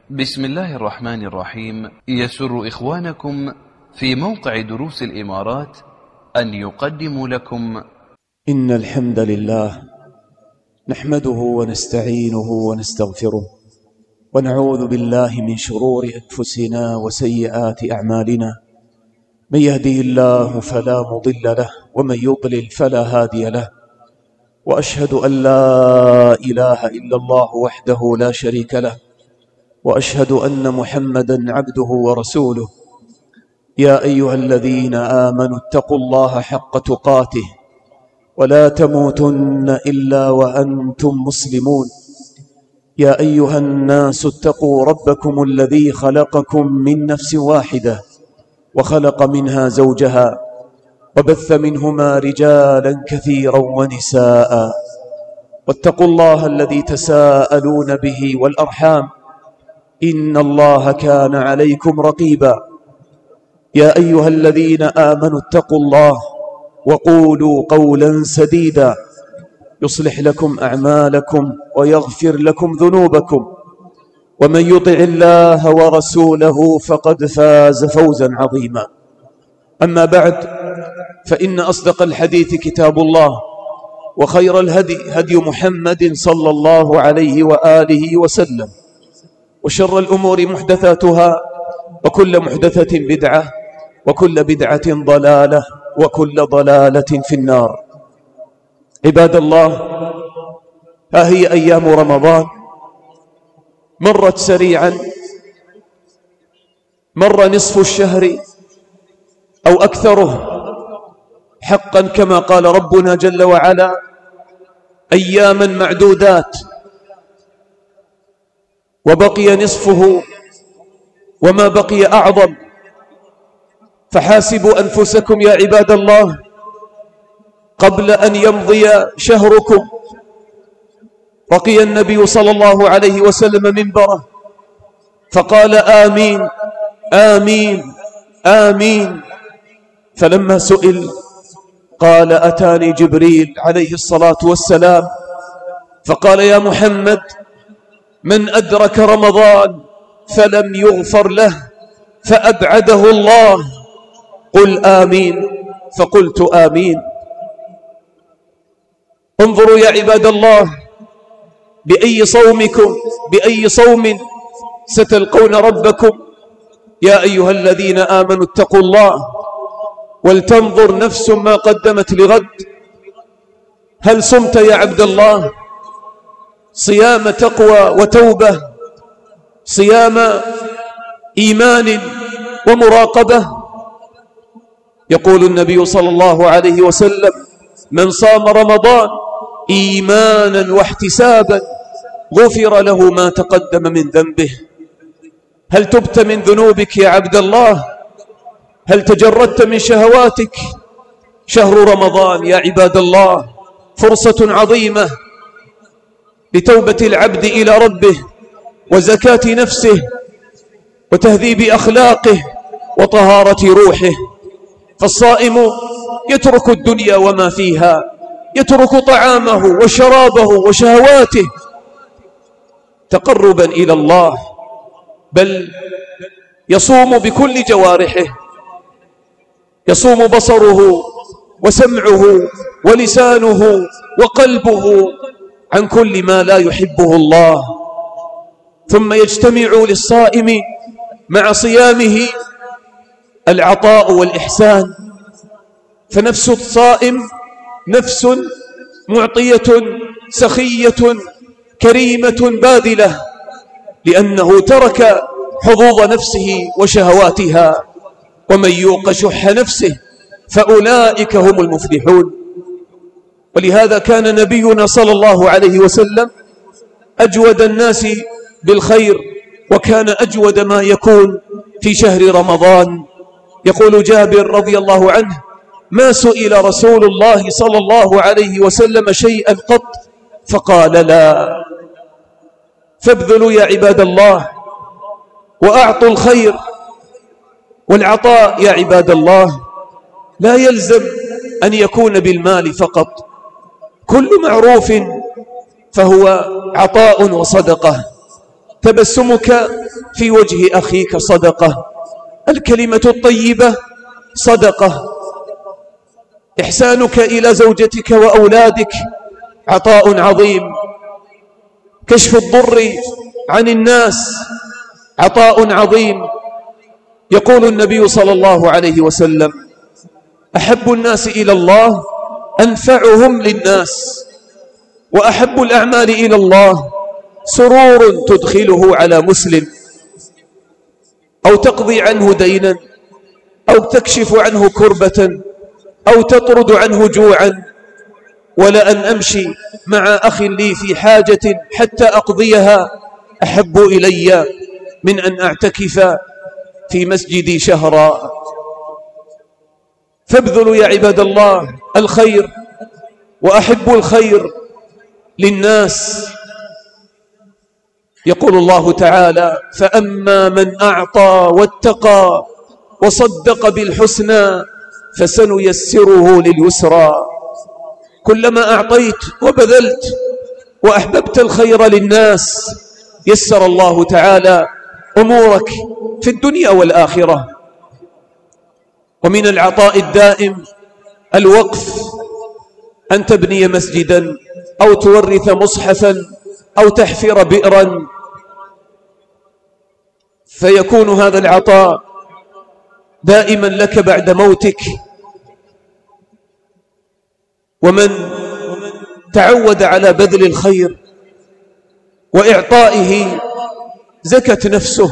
بسم الله الرحمن الرحيم. يسر إخوانكم في موقع دروس الإمارات أن يقدموا لكم إن الحمد لله نحمده ونستعينه ونستغفره ونعوذ بالله من شرور أنفسنا وسيئات أعمالنا. من يهده الله فلا مضل له ومن يضلل فلا هادي له، وأشهد أن لا إله إلا الله وحده لا شريك له، وأشهد أن محمدا عبده ورسوله. يا أيها الذين آمنوا اتقوا الله حق تقاته ولا تموتن إلا وأنتم مسلمون. يا أيها الناس اتقوا ربكم الذي خلقكم من نفس واحدة وخلق منها زوجها وبث منهما رجالا كثيرا ونساء، واتقوا الله الذي تساءلون به والأرحام إن الله كان عليكم رقيبا. يا أيها الذين آمنوا اتقوا الله وقولوا قولا سديدا يصلح لكم أعمالكم ويغفر لكم ذنوبكم، ومن يطع الله ورسوله فقد فاز فوزا عظيما. أما بعد، فإن أصدق الحديث كتاب الله، وخير الهدي هدي محمد صلى الله عليه وآله وسلم، وشر الأمور محدثاتها، وكل محدثة بدعة، وكل بدعة ضلالة، وكل ضلالة في النار. عباد الله، ها هي أيام رمضان مرت سريعا، مر نصف الشهر أو أكثره حقا كما قال ربنا جل وعلا: أياما معدودات، وبقي نصفه وما بقي أعظم. فحاسبوا أنفسكم يا عباد الله قبل أن يمضي شهركم. رقي النبي صلى الله عليه وسلم منبره فقال: آمين آمين آمين. فلما سئل قال: أتاني جبريل عليه الصلاة والسلام فقال: يا محمد، من أدرك رمضان فلم يغفر له فأبعده الله، قل آمين. فقلت آمين. انظروا يا عباد الله بأي صوم ستلقون ربكم. يا أيها الذين آمنوا اتقوا الله ولتنظر نفس ما قدمت لغد. هل صمت يا عبد الله صيام تقوى وتوبة، صيام إيمان ومراقبة؟ يقول النبي صلى الله عليه وسلم: من صام رمضان إيمانا واحتسابا غفر له ما تقدم من ذنبه. هل تبت من ذنوبك يا عبد الله؟ هل تجردت من شهواتك؟ شهر رمضان يا عباد الله فرصة عظيمة لتوبة العبد إلى ربه، وزكاة نفسه، وتهذيب أخلاقه، وطهارة روحه. فالصائم يترك الدنيا وما فيها، يترك طعامه وشرابه وشهواته تقربا إلى الله، بل يصوم بكل جوارحه، يصوم بصره وسمعه ولسانه وقلبه عن كل ما لا يحبه الله. ثم يجتمع للصائم مع صيامه العطاء والإحسان. فنفس الصائم نفس معطية سخية كريمة باذلة، لأنه ترك حظوظ نفسه وشهواتها. ومن يوق شح نفسه فأولئك هم المفلحون. ولهذا كان نبينا صلى الله عليه وسلم أجود الناس بالخير، وكان أجود ما يكون في شهر رمضان. يقول جابر رضي الله عنه: ما سئل رسول الله صلى الله عليه وسلم شيئا قط فقال لا. فابذلوا يا عباد الله وأعطوا الخير. والعطاء يا عباد الله لا يلزم أن يكون بالمال فقط، كل معروف فهو عطاء وصدقة. تبسمك في وجه أخيك صدقة، الكلمة الطيبة صدقة، إحسانك إلى زوجتك وأولادك عطاء عظيم، كشف الضر عن الناس عطاء عظيم. يقول النبي صلى الله عليه وسلم: أحب الناس إلى الله أنفعهم للناس، وأحب الأعمال إلى الله سرور تدخله على مسلم، أو تقضي عنه دينا، أو تكشف عنه كربة، أو تطرد عنه جوعا. ولأن أمشي مع أخ لي في حاجة حتى أقضيها أحب إلي من أن أعتكف في مسجدي شهرا. فابذلوا يا عباد الله الخير، وأحبوا الخير للناس. يقول الله تعالى: فأما من أعطى واتقى وصدق بالحسنى فسنيسره لليسرى. كلما أعطيت وبذلت وأحببت الخير للناس يسر الله تعالى أمورك في الدنيا والآخرة. ومن العطاء الدائم الوقف، أن تبني مسجدا أو تورث مصحفا أو تحفر بئرا، فيكون هذا العطاء دائما لك بعد موتك. ومن تعود على بذل الخير وإعطائه زكت نفسه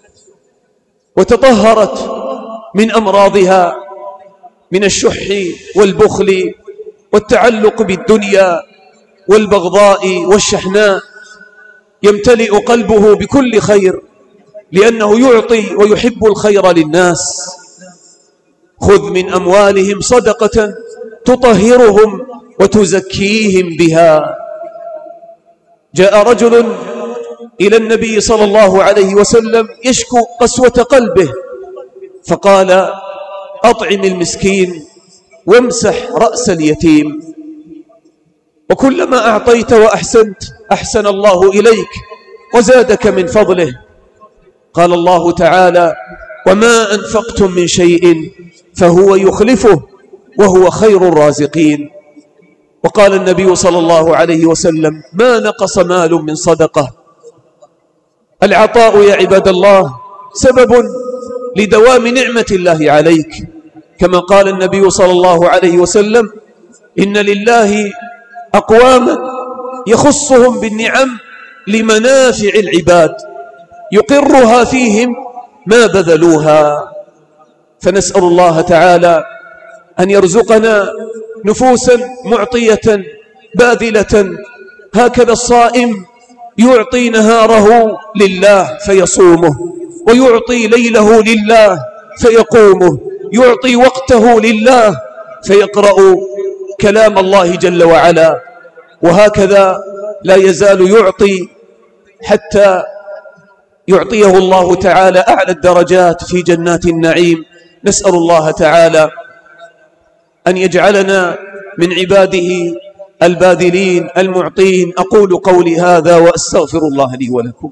وتطهرت من أمراضها، من الشح والبخل والتعلق بالدنيا والبغضاء والشحناء. يمتلئ قلبه بكل خير لأنه يعطي ويحب الخير للناس. خذ من أموالهم صدقة تطهرهم وتزكيهم بها. جاء رجل إلى النبي صلى الله عليه وسلم يشكو قسوة قلبه، فقال: أطعم المسكين وامسح رأس اليتيم. وكلما أعطيت وأحسنت أحسن الله إليك وزادك من فضله. قال الله تعالى: وما أنفقتم من شيء فهو يخلفه وهو خير الرازقين. وقال النبي صلى الله عليه وسلم: ما نقص مال من صدقة. العطاء يا عباد الله سبب لدوام نعمة الله عليك، كما قال النبي صلى الله عليه وسلم: إن لله أقواما يخصهم بالنعم لمنافع العباد يقرها فيهم ما بذلوها. فنسأل الله تعالى أن يرزقنا نفوسا معطية باذلة، هكذا الصائم يعطي نهاره لله فيصومه، ويعطي ليله لله فيقومه، يعطي وقته لله فيقرأ كلام الله جل وعلا، وهكذا لا يزال يعطي حتى يعطيه الله تعالى أعلى الدرجات في جنات النعيم. نسأل الله تعالى أن يجعلنا من عباده الباذلين المعطين. أقول قولي هذا وأستغفر الله لي ولكم.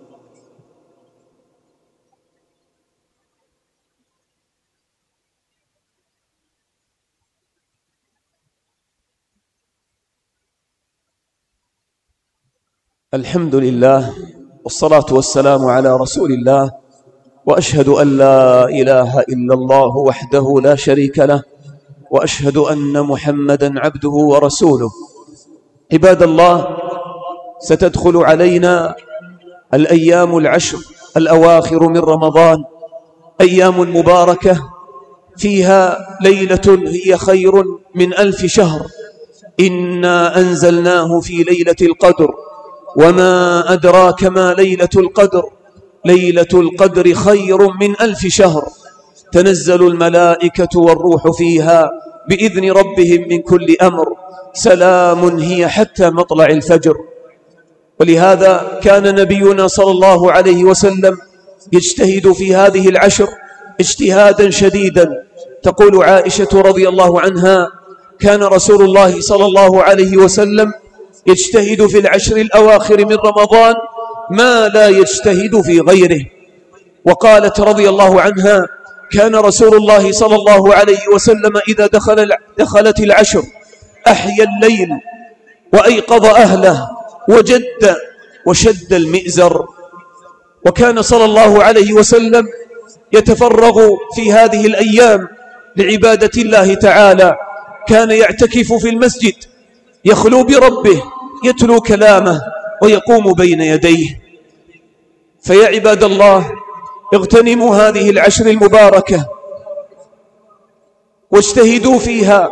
الحمد لله والصلاة والسلام على رسول الله، وأشهد أن لا إله إلا الله وحده لا شريك له، وأشهد أن محمدا عبده ورسوله. عباد الله، ستدخل علينا الأيام العشر الأواخر من رمضان، أيام مباركة فيها ليلة هي خير من 1000 شهر. إنا أنزلناه في ليلة القدر، وما أدراك ما ليلة القدر، ليلة القدر خير من 1000 شهر. تنزل الملائكة والروح فيها بإذن ربهم من كل أمر، سلام هي حتى مطلع الفجر. ولهذا كان نبينا صلى الله عليه وسلم يجتهد في هذه العشر اجتهادا شديدا. تقول عائشة رضي الله عنها: كان رسول الله صلى الله عليه وسلم يجتهد في العشر الأواخر من رمضان ما لا يجتهد في غيره. وقالت رضي الله عنها: كان رسول الله صلى الله عليه وسلم إذا دخلت العشر أحيا الليل وأيقظ أهله وجد وشد المئزر. وكان صلى الله عليه وسلم يتفرغ في هذه الأيام لعبادة الله تعالى، كان يعتكف في المسجد يخلو بربه يتلو كلامه ويقوم بين يديه. فيا عباد الله، اغتنموا هذه العشر المباركة واجتهدوا فيها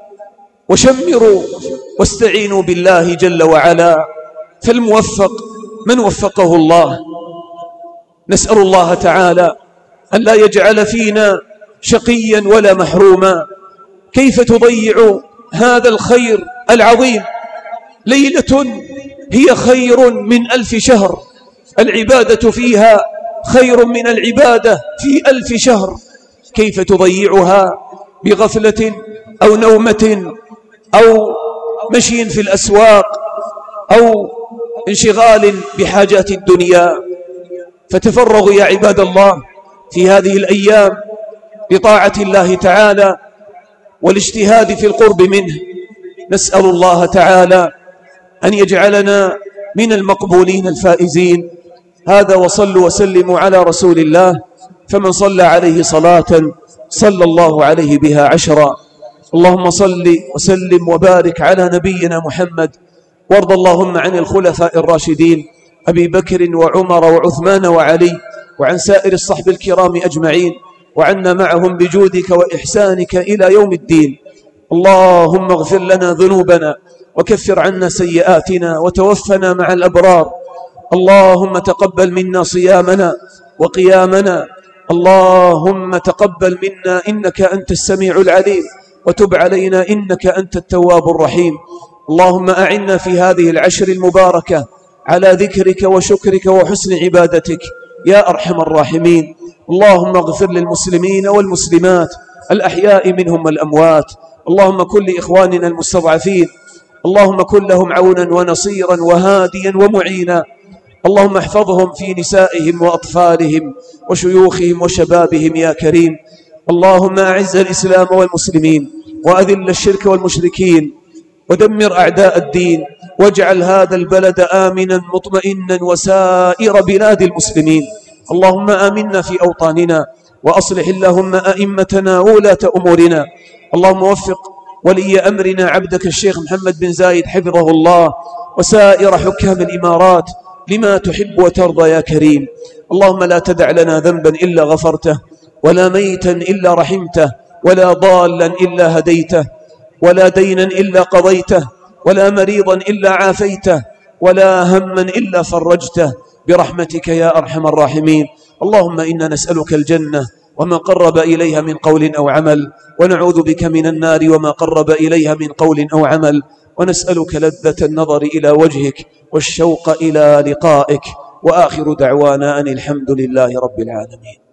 وشمروا واستعينوا بالله جل وعلا، فالموفق من وفقه الله. نسأل الله تعالى أن لا يجعل فينا شقيا ولا محروما. كيف تضيع هذا الخير العظيم؟ ليلة هي خير من 1000 شهر، العبادة فيها خير من العبادة في 1000 شهر. كيف تضيعها بغفلة أو نومة أو مشي في الأسواق أو انشغال بحاجات الدنيا؟ فتفرغوا يا عباد الله في هذه الأيام بطاعة الله تعالى والاجتهاد في القرب منه. نسأل الله تعالى أن يجعلنا من المقبولين الفائزين. هذا، وصلوا وسلموا على رسول الله، فمن صلى عليه صلاة صلى الله عليه بها 10. اللهم صل وسلم وبارك على نبينا محمد، وارض اللهم عن الخلفاء الراشدين أبي بكر وعمر وعثمان وعلي، وعن سائر الصحب الكرام أجمعين، وعنا معهم بجودك وإحسانك إلى يوم الدين. اللهم اغفر لنا ذنوبنا وكفر عنا سيئاتنا وتوفنا مع الأبرار. اللهم تقبل منا صيامنا وقيامنا. اللهم تقبل منا إنك أنت السميع العليم، وتب علينا إنك أنت التواب الرحيم. اللهم أعنا في هذه العشر المباركة على ذكرك وشكرك وحسن عبادتك يا أرحم الراحمين. اللهم اغفر للمسلمين والمسلمات الأحياء منهم والأموات. اللهم كن لإخواننا المستضعفين، اللهم كن لهم عونا ونصيرا وهاديا ومعينا. اللهم احفظهم في نسائهم وأطفالهم وشيوخهم وشبابهم يا كريم. اللهم أعز الإسلام والمسلمين وأذل الشرك والمشركين ودمر أعداء الدين، واجعل هذا البلد آمنا مطمئنا وسائر بلاد المسلمين. اللهم آمنا في أوطاننا، وأصلح اللهم أئمتنا وولاة أمورنا. اللهم وفق ولي أمرنا عبدك الشيخ محمد بن زايد حفظه الله وسائر حكام الإمارات لما تحب وترضى يا كريم. اللهم لا تدع لنا ذنبا إلا غفرته، ولا ميتا إلا رحمته، ولا ضالا إلا هديته، ولا دينا إلا قضيته، ولا مريضا إلا عافيته، ولا هما إلا فرجته، برحمتك يا أرحم الراحمين. اللهم إنا نسألك الجنة وما قرب إليها من قول أو عمل، ونعوذ بك من النار وما قرب إليها من قول أو عمل، ونسألك لذة النظر إلى وجهك والشوق إلى لقائك. وآخر دعوانا أن الحمد لله رب العالمين.